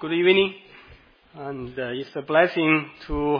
Good evening, and it's a blessing to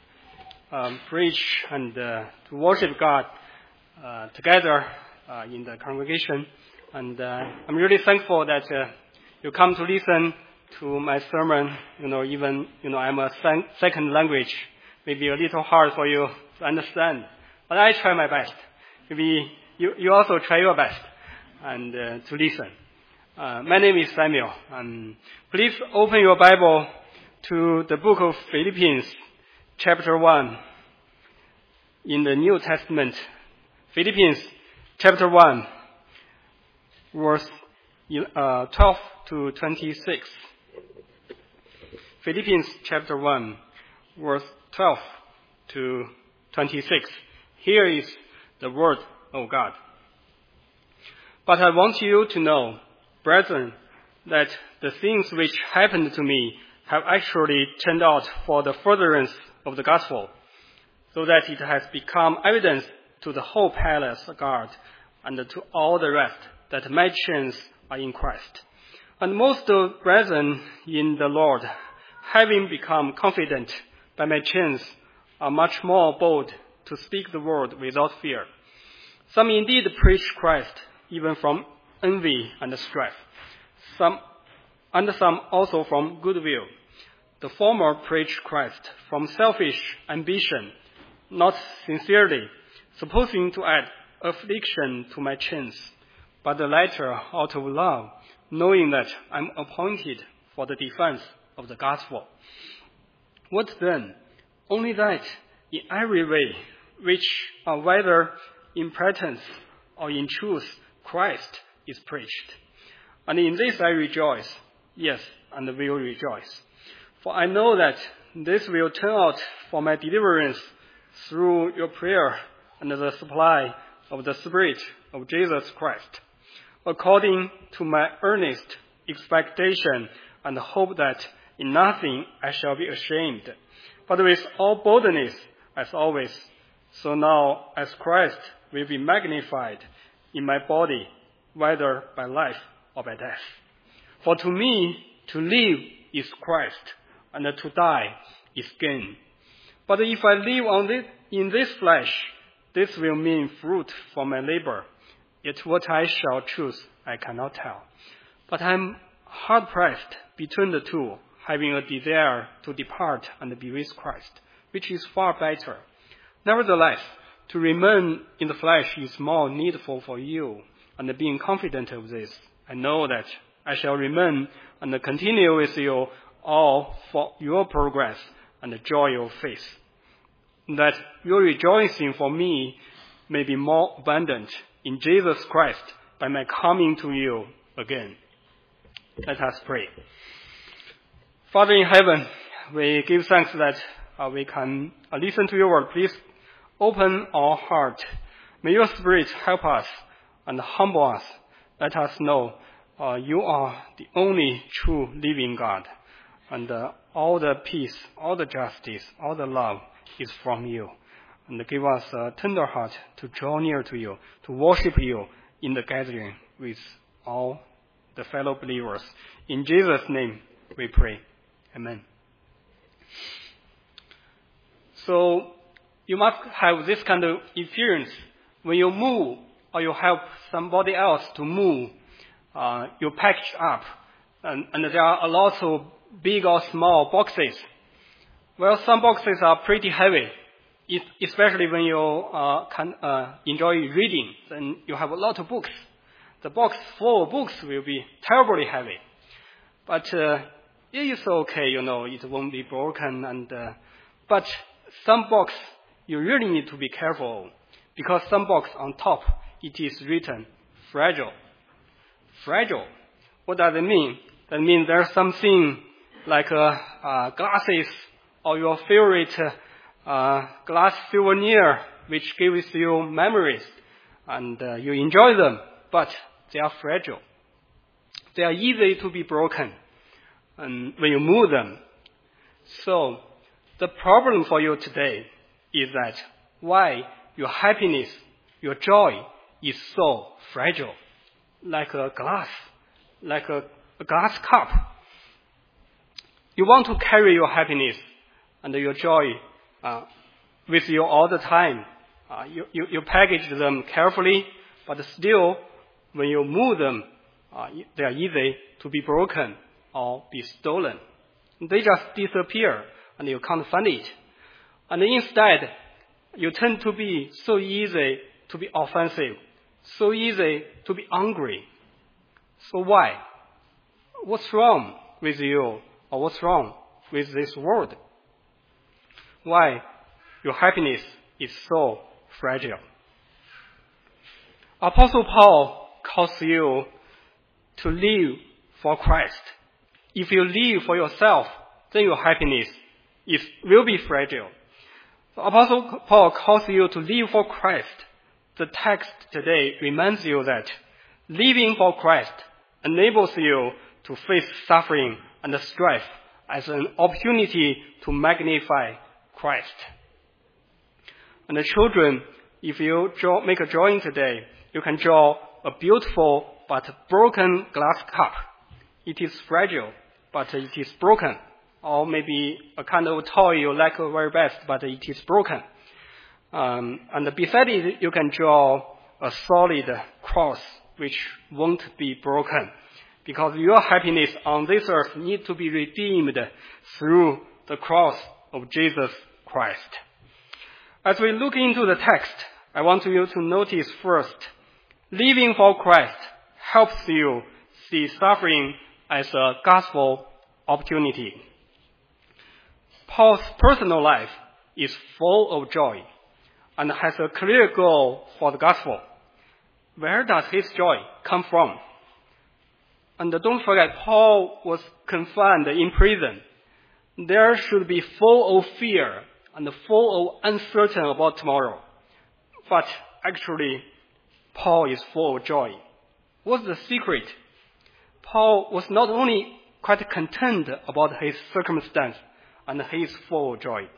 preach and to worship God together in the congregation. And I'm really thankful that you come to listen to my sermon. Even I'm a second language, maybe a little hard for you to understand, but I try my best. Maybe you also try your best and to listen. My name is Samuel. Please open your Bible to the book of Philippians, chapter 1, in the New Testament. Philippians, chapter 1, verse 12 to 26. Philippians, chapter 1, verse 12 to 26. Here is the word of God. But I want you to know, brethren, that the things which happened to me have actually turned out for the furtherance of the gospel, so that it has become evident to the whole palace guard and to all the rest that my chains are in Christ. And most of the brethren in the Lord, having become confident by my chains, are much more bold to speak the word without fear. Some indeed preach Christ, even from envy and strife. Some also from goodwill. The former preach Christ from selfish ambition, not sincerely, supposing to add affliction to my chains, but the latter out of love, knowing that I'm appointed for the defense of the gospel. What then? Only that in every way, which are whether in pretense or in truth, Christ is preached. And in this I rejoice, yes, and will rejoice. For I know that this will turn out for my deliverance through your prayer and the supply of the Spirit of Jesus Christ, according to my earnest expectation and hope that in nothing I shall be ashamed, but with all boldness as always, so now as Christ will be magnified in my body, whether by life or by death. For to me, to live is Christ, and to die is gain. But if I live in this flesh, this will mean fruit for my labor. Yet what I shall choose, I cannot tell. But I am hard-pressed between the two, having a desire to depart and be with Christ, which is far better. Nevertheless, to remain in the flesh is more needful for you, and being confident of this, I know that I shall remain and continue with you all for your progress and the joy of faith, that your rejoicing for me may be more abundant in Jesus Christ by my coming to you again. Let us pray. Father in heaven, we give thanks that we can listen to your word. Please open our heart. May your Spirit help us and humble us. Let us know you are the only true living God. And all the peace, all the justice, all the love is from you. And give us a tender heart to draw near to you, to worship you in the gathering with all the fellow believers. In Jesus' name we pray. Amen. So, you must have this kind of experience. When you move or you help somebody else to move, you package up, and there are a lot of big or small boxes. Well, some boxes are pretty heavy, especially when you can enjoy reading. Then you have a lot of books. The box full of books will be terribly heavy. But it is okay, it won't be broken. But some box you really need to be careful, because some box on top, it is written fragile. Fragile. What does it mean? That means there's something like glasses or your favorite glass souvenir which gives you memories, and you enjoy them, but they are fragile. They are easy to be broken when you move them. So the problem for you today is that why your happiness, your joy is so fragile, like a glass, like a glass cup. You want to carry your happiness and your joy with you all the time. You package them carefully, but still, when you move them, they are easy to be broken or be stolen. They just disappear, and you can't find it. And instead, you tend to be so easy to be offensive, so easy to be angry. So why? What's wrong with you, or what's wrong with this world? Why your happiness is so fragile? Apostle Paul calls you to live for Christ. If you live for yourself, then your happiness will be fragile. So Apostle Paul calls you to live for Christ. The text today reminds you that living for Christ enables you to face suffering and strife as an opportunity to magnify Christ. And the children, if you make a drawing today, you can draw a beautiful but broken glass cup. It is fragile, but it is broken. Or maybe a kind of toy you like very best, but it is broken. And beside it, you can draw a solid cross which won't be broken, because your happiness on this earth needs to be redeemed through the cross of Jesus Christ. As we look into the text, I want you to notice first, living for Christ helps you see suffering as a gospel opportunity. Paul's personal life is full of joy and has a clear goal for the gospel. Where does his joy come from? And don't forget, Paul was confined in prison. There should be full of fear and full of uncertain about tomorrow. But actually, Paul is full of joy. What's the secret? Paul was not only quite content about his circumstance, and he is full of joy.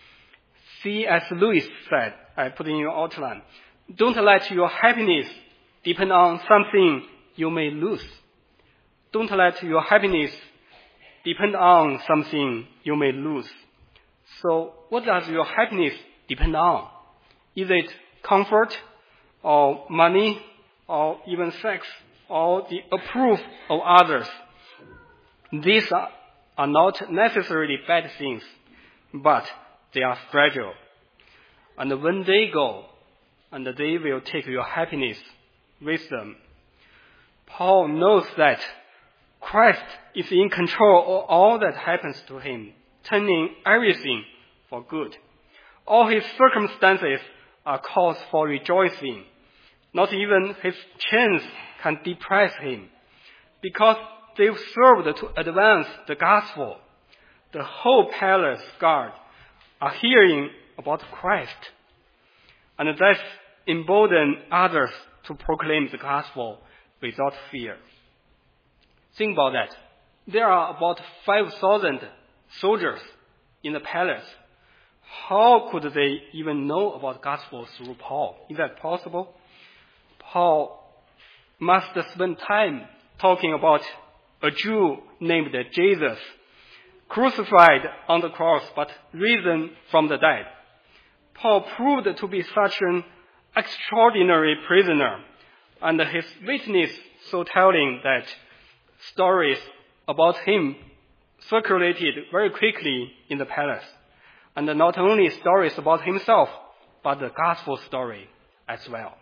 C.S. Lewis said, I put in your outline, don't let your happiness depend on something you may lose. Don't let your happiness depend on something you may lose. So what does your happiness depend on? Is it comfort, or money, or even sex, or the approval of others? These are not necessarily bad things, but they are fragile. And when they go, and they will take your happiness with them. Paul knows that Christ is in control of all that happens to him, turning everything for good. All his circumstances are cause for rejoicing. Not even his chains can depress him, because they've served to advance the gospel. The whole palace guard are hearing about Christ, and that embolden others to proclaim the gospel without fear. Think about that. There are about 5,000 soldiers in the palace. How could they even know about gospel through Paul? Is that possible? Paul must spend time talking about a Jew named Jesus, crucified on the cross but risen from the dead. Paul proved to be such an extraordinary prisoner, and his witness so telling that stories about him circulated very quickly in the palace. And not only stories about himself, but the gospel story as well.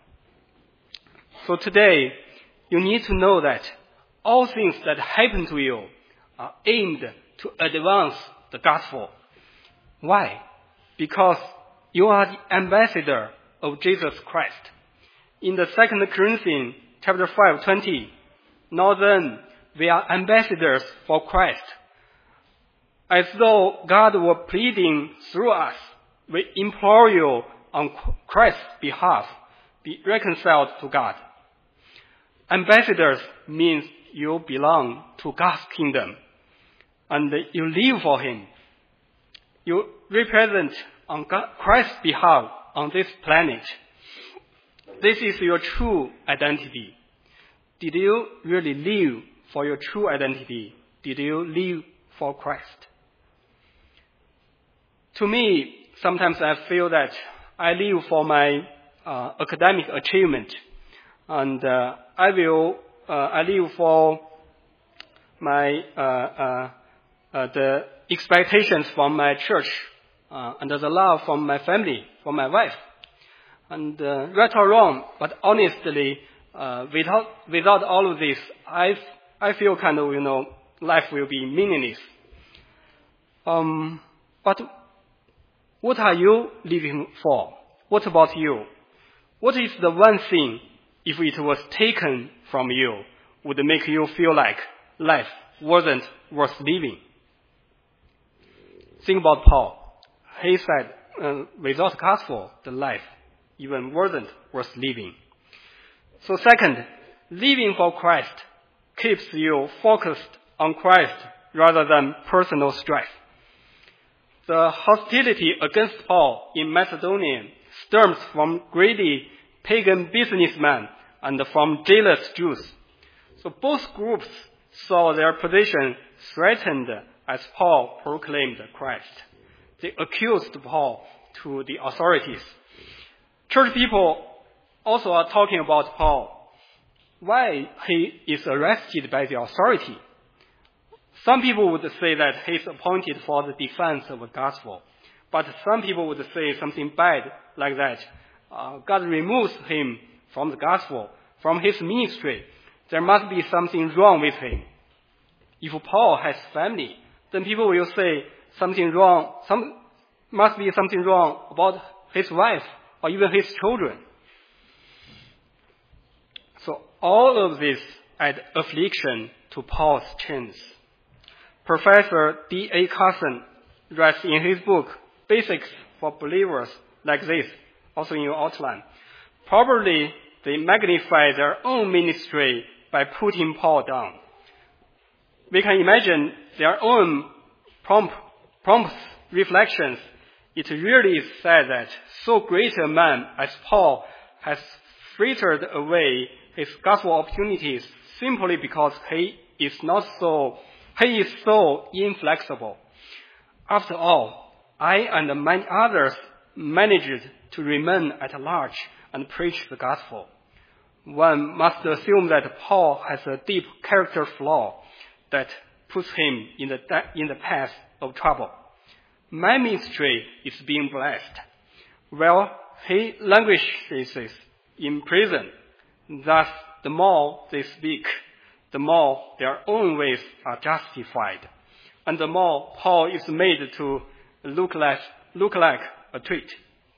So today, you need to know that all things that happen to you are aimed to advance the gospel. Why? Because you are the ambassador of Jesus Christ. In the 2 Corinthians chapter 5:20, now then, we are ambassadors for Christ. As though God were pleading through us, we implore you on Christ's behalf, be reconciled to God. Ambassadors means you belong to God's kingdom, and you live for Him. You represent on Christ's behalf on this planet. This is your true identity. Did you really live for your true identity? Did you live for Christ. To me, sometimes I feel that I live for my academic achievement, and I live for my the expectations from my church, and the love from my family, from my wife. And right or wrong, but honestly, without all of this, I feel kind of, life will be meaningless. But what are you living for? What about you? What is the one thing, if it was taken from you, would make you feel like life wasn't worth living? Think about Paul. He said, without gospel, the life even wasn't worth living. So second, living for Christ keeps you focused on Christ rather than personal strife. The hostility against Paul in Macedonia stems from greedy pagan businessmen and from jealous Jews. So both groups saw their position threatened as Paul proclaimed Christ. They accused Paul to the authorities. Church people also are talking about Paul, why he is arrested by the authority. Some people would say that he is appointed for the defense of the gospel, but some people would say something bad like that. God removes him from the gospel, from his ministry. There must be something wrong with him. If Paul has family, then people will say something wrong, must be something wrong about his wife or even his children. So all of this add affliction to Paul's chains. Professor D.A. Carson writes in his book, Basics for Believers, like this, also in your outline. Probably they magnify their own ministry by putting Paul down. We can imagine their own prompt reflections. It really is sad that so great a man as Paul has frittered away his gospel opportunities simply because he is so inflexible. After all, I and many others managed to remain at large and preach the gospel. One must assume that Paul has a deep character flaw that puts him in the path of trouble. My ministry is being blessed. Well, he languishes in prison. Thus, the more they speak, the more their own ways are justified, and the more Paul is made to look like a treat.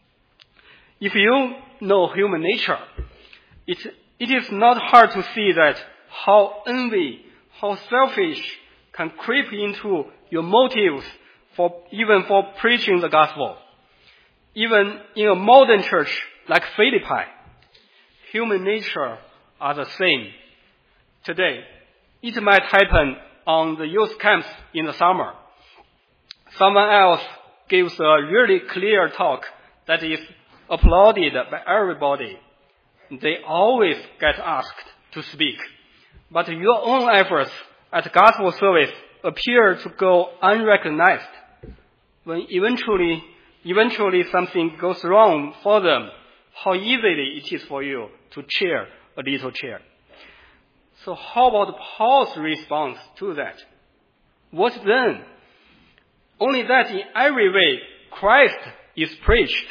If you know human nature, it is not hard to see that how envy, how selfish can creep into your motives even for preaching the gospel. Even in a modern church like Philippi, human nature are the same. Today, it might happen on the youth camps in the summer. Someone else gives a really clear talk that is applauded by everybody. They always get asked to speak. But your own efforts at gospel service appear to go unrecognized. When eventually something goes wrong for them, how easily it is for you to cheer a little cheer. So how about Paul's response to that? What then? Only that in every way Christ is preached.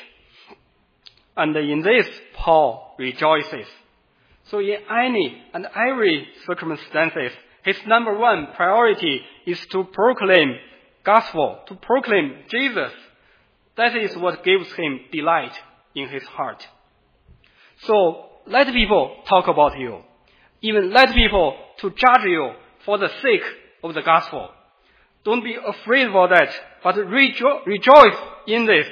And in this, Paul rejoices. So in any and every circumstances, his number one priority is to proclaim gospel, to proclaim Jesus. That is what gives him delight in his heart. So let people talk about you. Even let people to judge you for the sake of the gospel. Don't be afraid about that, but rejoice in this.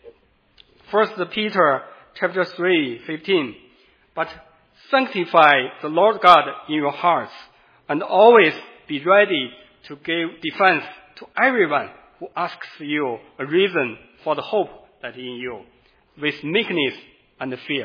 1 Peter chapter 3:15. But sanctify the Lord God in your hearts, and always be ready to give defense to everyone who asks you a reason for the hope that is in you, with meekness and fear.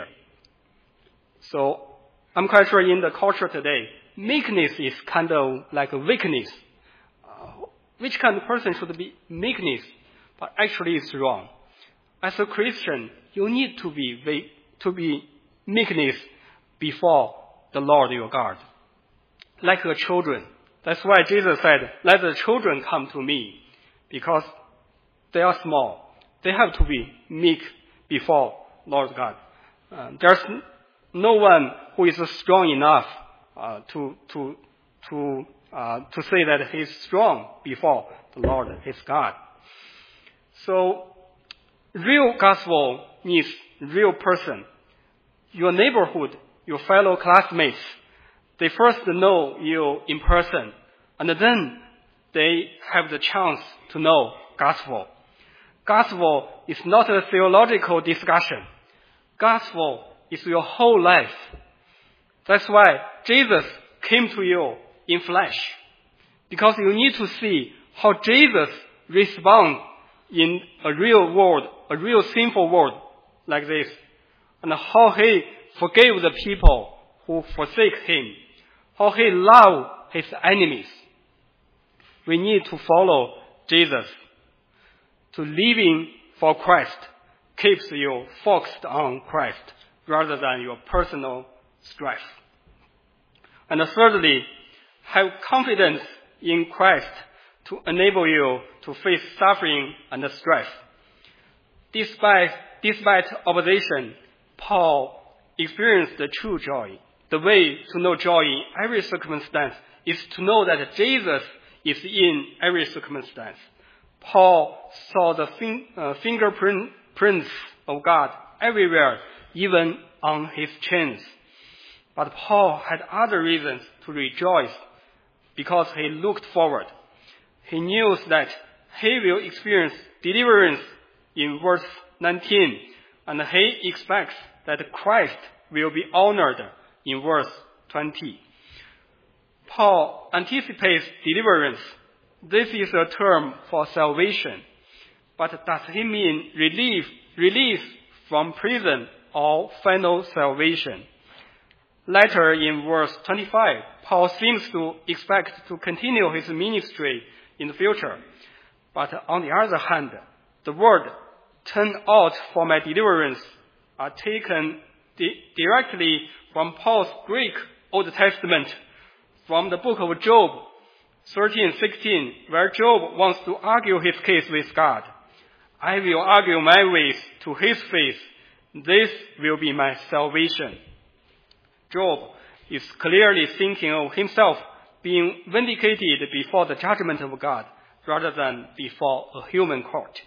So I'm quite sure in the culture today, meekness is kind of like a weakness. which kind of person should be meekness, but actually it's wrong. As a Christian, you need to be meekness before the Lord your God, like the children. That's why Jesus said, "Let the children come to me," because they are small. They have to be meek before Lord God. There's no one who is strong enough to say that he's strong before the Lord, his God. So, real gospel needs real person. Your neighborhood, your fellow classmates, they first know you in person, and then they have the chance to know gospel. Gospel is not a theological discussion. Gospel is your whole life. That's why Jesus came to you in flesh, because you need to see how Jesus responds in a real world, a real sinful world like this, and how he forgave the people who forsake him, how he loved his enemies. We need to follow Jesus. To living for Christ keeps you focused on Christ rather than your personal strife. And thirdly, have confidence in Christ to enable you to face suffering and strife. Despite opposition, Paul experienced the true joy. The way to know joy in every circumstance is to know that Jesus is in every circumstance. Paul saw the fingerprints of God everywhere, even on his chains. But Paul had other reasons to rejoice because he looked forward. He knew that he will experience deliverance in verse 19, and he expects that Christ will be honored in verse 20. Paul anticipates deliverance. This is a term for salvation. But does he mean release from prison or final salvation? Later in verse 25, Paul seems to expect to continue his ministry in the future. But on the other hand, the word "turn out for my deliverance" are taken directly from Paul's Greek Old Testament, from the book of Job 13:16, where Job wants to argue his case with God. "I will argue my ways to his face. This will be my salvation." Job is clearly thinking of himself being vindicated before the judgment of God rather than before a human court.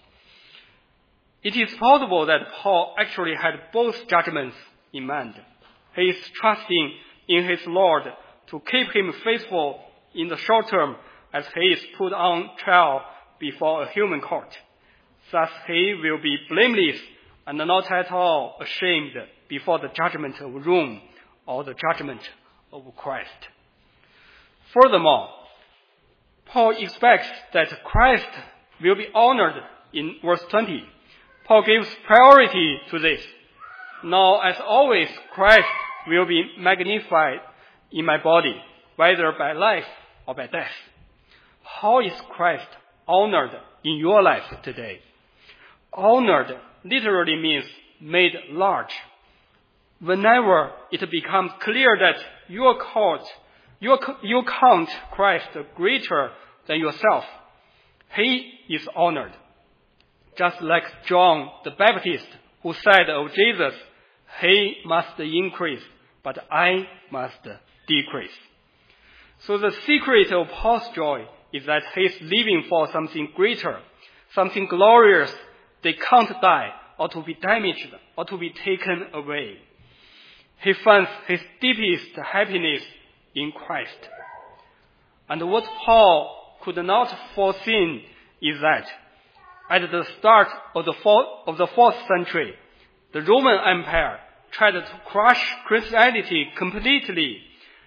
It is possible that Paul actually had both judgments in mind. He is trusting in his Lord to keep him faithful in the short term as he is put on trial before a human court. Thus he will be blameless and not at all ashamed before the judgment of Rome or the judgment of Christ. Furthermore, Paul expects that Christ will be honored in verse 20. Paul gives priority to this. "Now, as always, Christ will be magnified in my body, whether by life or by death." How is Christ honored in your life today? Honored literally means made large. Whenever it becomes clear that you count Christ greater than yourself, he is honored. Just like John the Baptist, who said of Jesus, "He must increase, but I must decrease." So the secret of Paul's joy is that he is living for something greater, something glorious. They can't die or to be damaged or to be taken away. He finds his deepest happiness in Christ. And what Paul could not foresee is that at the start of the 4th century, the Roman Empire tried to crush Christianity completely.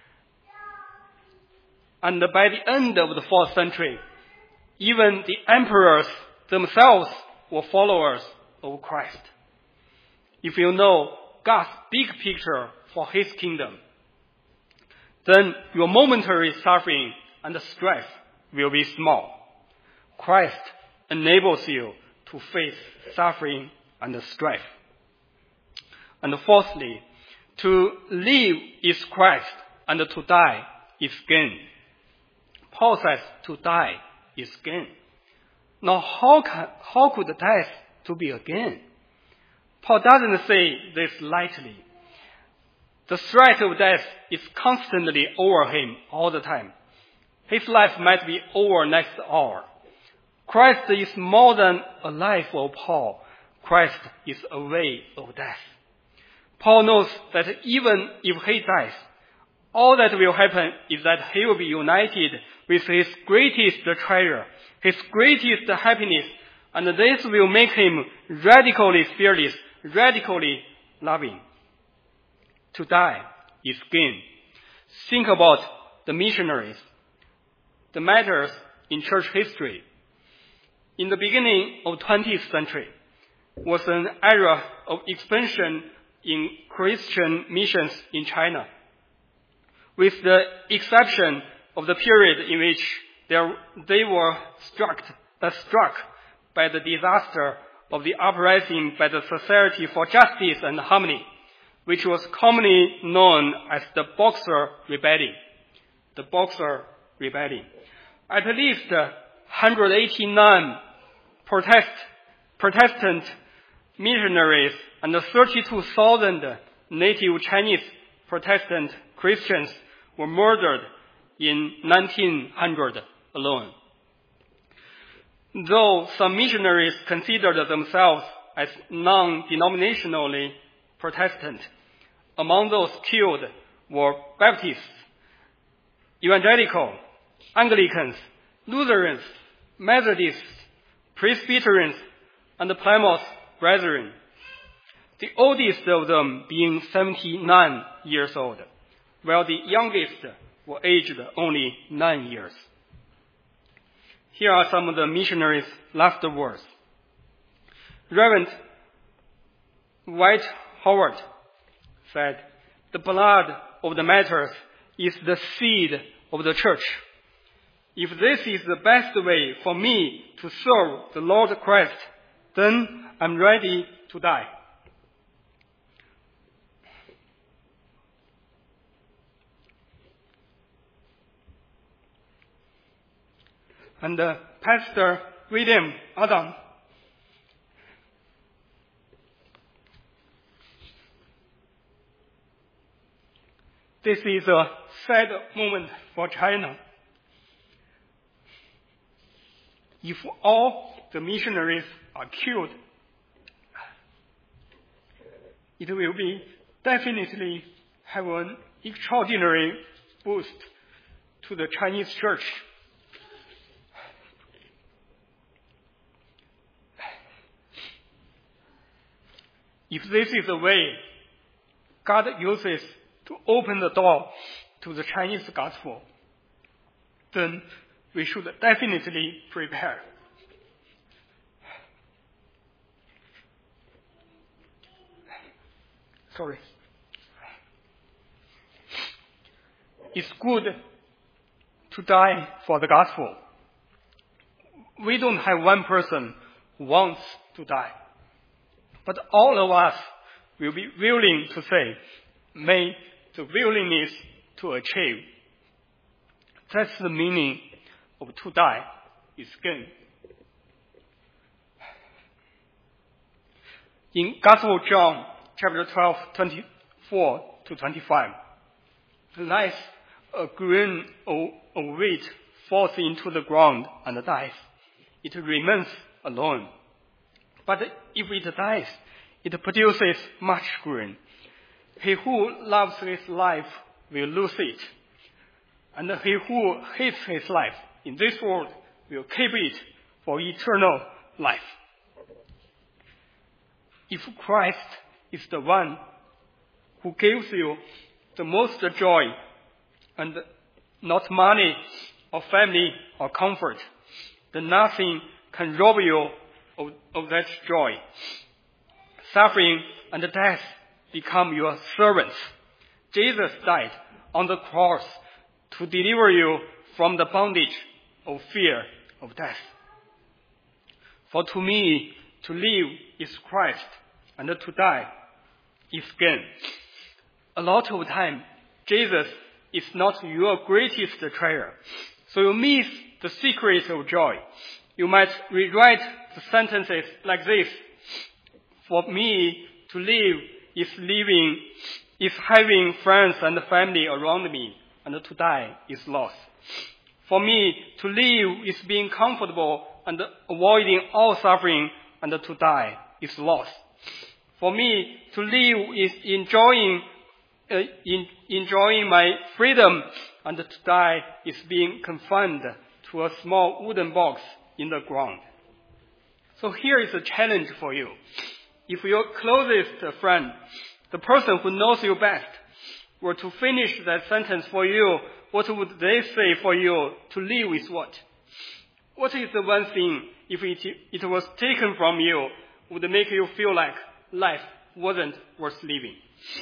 And by the end of the 4th century, even the emperors themselves were followers of Christ. If you know God's big picture for his kingdom, then your momentary suffering and strife will be small. Christ enables you to face suffering and strife. And fourthly, to live is Christ, and to die is gain. Paul says to die is gain. Now, how could death to be a gain? Paul doesn't say this lightly. The threat of death is constantly over him all the time. His life might be over next hour. Christ is more than a life for Paul. Christ is a way of death. Paul knows that even if he dies, all that will happen is that he will be united with his greatest treasure, his greatest happiness, and this will make him radically fearless, radically loving. To die is gain. Think about the missionaries, the matters in church history. In the beginning of 20th century was an era of expansion in Christian missions in China, with the exception of the period in which they were struck by the disaster of the uprising by the Society for Justice and Harmony, which was commonly known as the Boxer Rebellion. The Boxer Rebellion. At least 189 Protestant missionaries and 32,000 native Chinese Protestant Christians were murdered in 1900 alone. Though some missionaries considered themselves as non-denominationally Protestant, among those killed were Baptists, Evangelical, Anglicans, Lutherans, Methodists, Presbyterians, and Plymouth Brethren, the oldest of them being 79 years old, while the youngest were aged only 9 years. Here are some of the missionaries' last words. Reverend White Howard said, "The blood of the martyrs is the seed of the church. If this is the best way for me to serve the Lord Christ, then I'm ready to die." And Pastor William Adam this is a sad moment for China. If all the missionaries are killed, it will be definitely have an extraordinary boost to the Chinese church. If this is the way God uses to open the door to the Chinese gospel, then we should definitely prepare. It's good to die for the gospel. We don't have one person who wants to die. But all of us will be willing to say, may the willingness to achieve. That's the meaning of to die is gain. In Gospel of John, chapter 12, 24 to 25, lies a grain of wheat falls into the ground and dies. It remains alone. But if it dies, it produces much grain. He who loves his life will lose it, and he who hates his life in this world will keep it for eternal life. If Christ is the one who gives you the most joy, and not money or family or comfort, then nothing can rob you of that joy. Suffering and death become your servants. Jesus died on the cross to deliver you from the bondage of fear of death. For to me, to live is Christ, and to die is gain. A lot of time, Jesus is not your greatest treasure. So you miss the secret of joy. You might rewrite the sentences like this. For me, to live is having friends and family around me, and to die is loss. For me, to live is being comfortable and avoiding all suffering, and to die is loss. For me, to live is enjoying my freedom, and to die is being confined to a small wooden box in the ground. So here is a challenge for you. If your closest friend, the person who knows you best, were to finish that sentence for you, what would they say for you to live with what? What is the one thing, if it was taken from you, would make you feel like life wasn't worth living?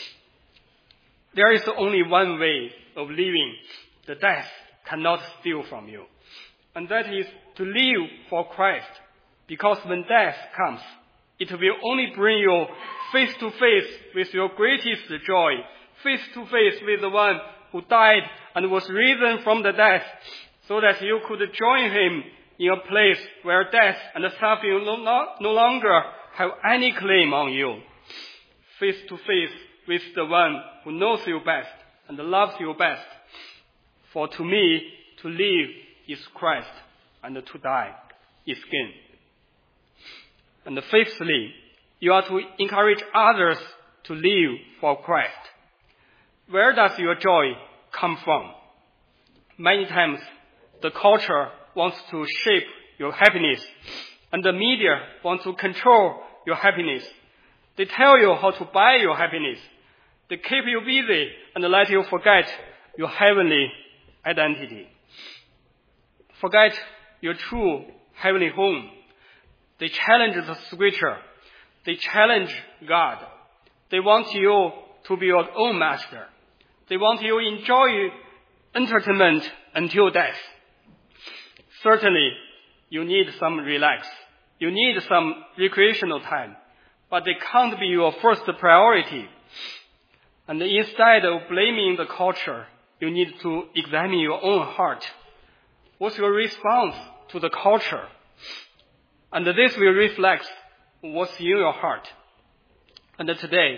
There is only one way of living the death cannot steal from you, and that is to live for Christ, because when death comes, it will only bring you face to face with your greatest joy, face to face with the one who died and was risen from the death, so that you could join him in a place where death and suffering no longer have any claim on you. Face to face with the one who knows you best and loves you best. For to me, to live is Christ, and to die is gain. And fifthly, you are to encourage others to live for Christ. Where does your joy come from? Many times, the culture wants to shape your happiness, and the media wants to control your happiness. They tell you how to buy your happiness. They keep you busy and let you forget your heavenly identity. Forget your true heavenly home. They challenge the scripture. They challenge God. They want you to be your own master. They want you to enjoy entertainment until death. Certainly, you need some relax. You need some recreational time, but they can't be your first priority. And instead of blaming the culture, you need to examine your own heart. What's your response to the culture? And this will reflect what's in your heart. And today,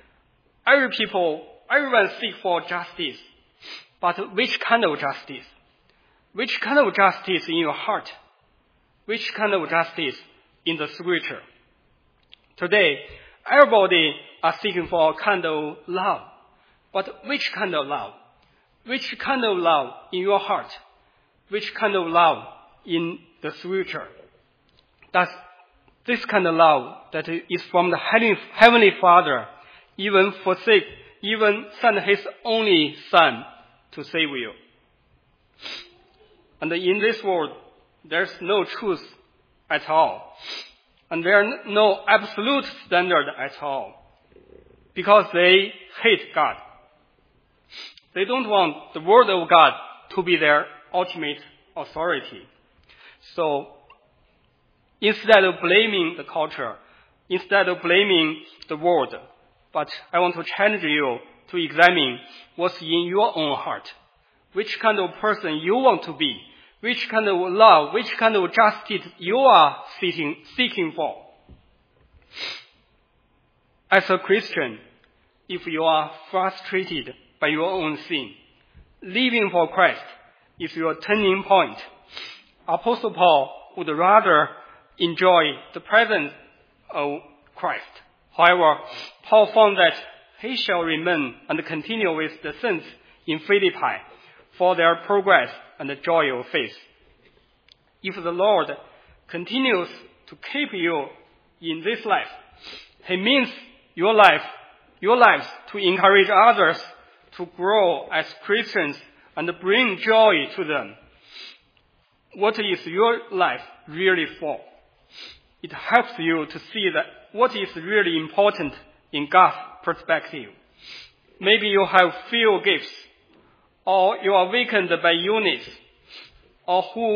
everyone seeks for justice. But which kind of justice? Which kind of justice in your heart? Which kind of justice in the scripture? Today, everybody are seeking for a kind of love. But which kind of love? Which kind of love in your heart? Which kind of love in the scripture? Does this kind of love that is from the Heavenly Father even send his only Son to save you? And in this world, there's no truth at all. And there are no absolute standard at all. Because they hate God. They don't want the word of God to be their ultimate authority. So, instead of blaming the culture, instead of blaming the world, but I want to challenge you to examine what's in your own heart. Which kind of person you want to be. Which kind of love, which kind of justice you are seeking for. As a Christian, if you are frustrated by your own sin, living for Christ is your turning point. Apostle Paul would rather enjoy the presence of Christ. However, Paul found that he shall remain and continue with the saints in Philippi for their progress and the joy of faith. If the Lord continues to keep you in this life, he means your lives to encourage others to grow as Christians and bring joy to them. What is your life really for? It helps you to see that what is really important in God's perspective. Maybe you have few gifts, or you are weakened by illness, or who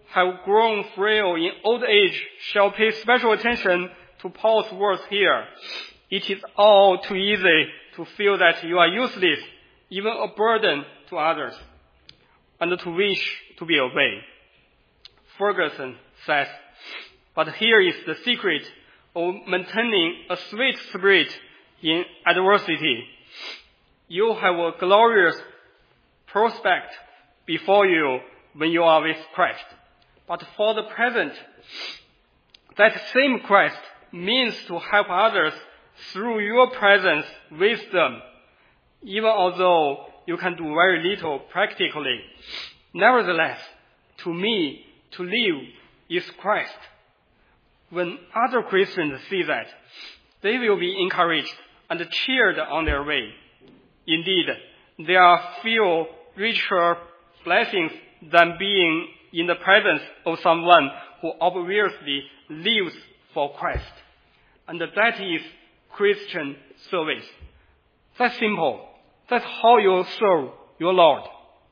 have grown frail in old age shall pay special attention to Paul's words here. It is all too easy to feel that you are useless, even a burden to others, and to wish to be obeyed. Ferguson says, but here is the secret of maintaining a sweet spirit in adversity. You have a glorious prospect before you when you are with Christ. But for the present, that same Christ means to help others through your presence with them, even although you can do very little practically. Nevertheless, to me, to live is Christ. When other Christians see that, they will be encouraged and cheered on their way. Indeed, there are few richer blessings than being in the presence of someone who obviously lives for Christ. And that is Christian service. That's simple. That's how you serve your Lord.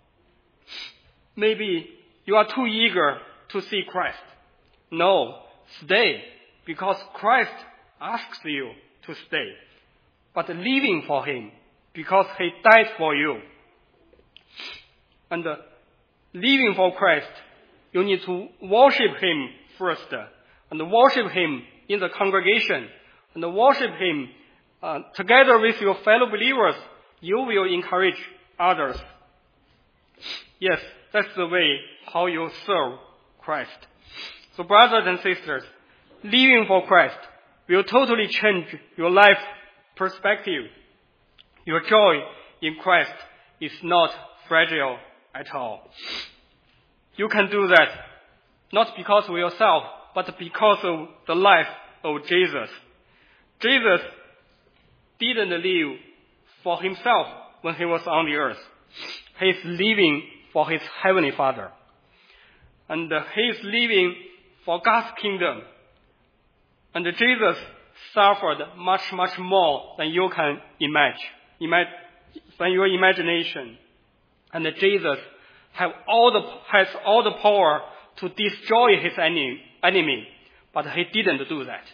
Maybe you are too eager to see Christ. No, stay, because Christ asks you to stay. But living for Him, because He died for you. And living for Christ, you need to worship Him first, and worship Him in the congregation, and worship Him together with your fellow believers. You will encourage others. Yes, that's the way how you serve Christ. So brothers and sisters, living for Christ will totally change your life perspective. Your joy in Christ is not fragile at all. You can do that not because of yourself, but because of the life of Jesus. Jesus didn't live for Himself when He was on the earth. He is living for His Heavenly Father. And He is living for God's kingdom. And Jesus suffered much, much more than you can imagine, than your imagination. And Jesus has all the power to destroy His enemy, but He didn't do that.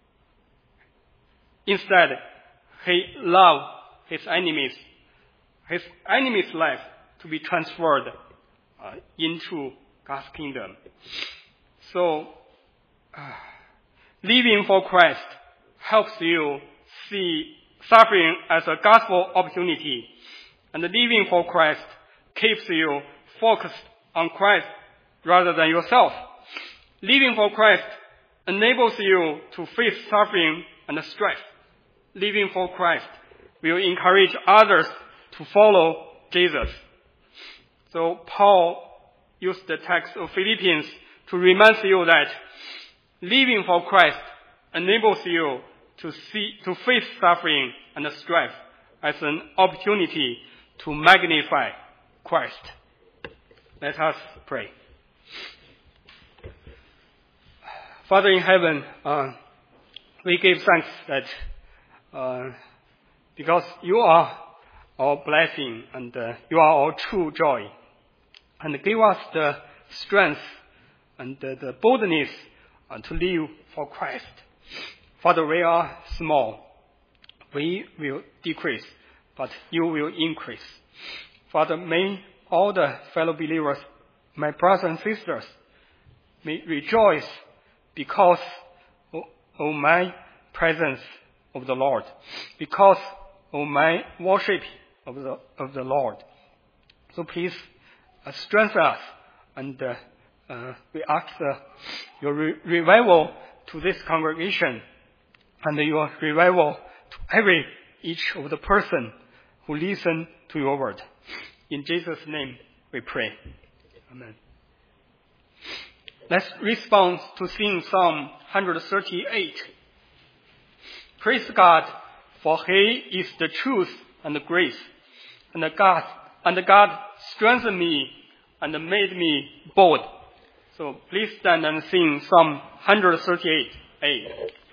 Instead, He loved His enemies' life to be transferred into God's kingdom. So, living for Christ helps you see suffering as a gospel opportunity, and living for Christ keeps you focused on Christ rather than yourself. Living for Christ enables you to face suffering and strife. Living for Christ will encourage others to follow Jesus. So Paul used the text of Philippians to remind you that living for Christ enables you to face suffering and strife as an opportunity to magnify Christ. Let us pray. Father in heaven, we give thanks that because you are our blessing and you are our true joy, and give us the strength and the boldness to live for Christ. Father, we are small. We will decrease, but you will increase. Father, may all the fellow believers, my brothers and sisters, may rejoice because of my presence of the Lord, because of my worship of the Lord. So please strengthen us, and we ask your revival to this congregation, and your revival to each of the person who listen to your word. In Jesus' name we pray. Amen. Let's respond to sing Psalm 138. Praise God, for He is the truth and the grace, and God strengthened me and made me bold. So please stand and sing Psalm 138A.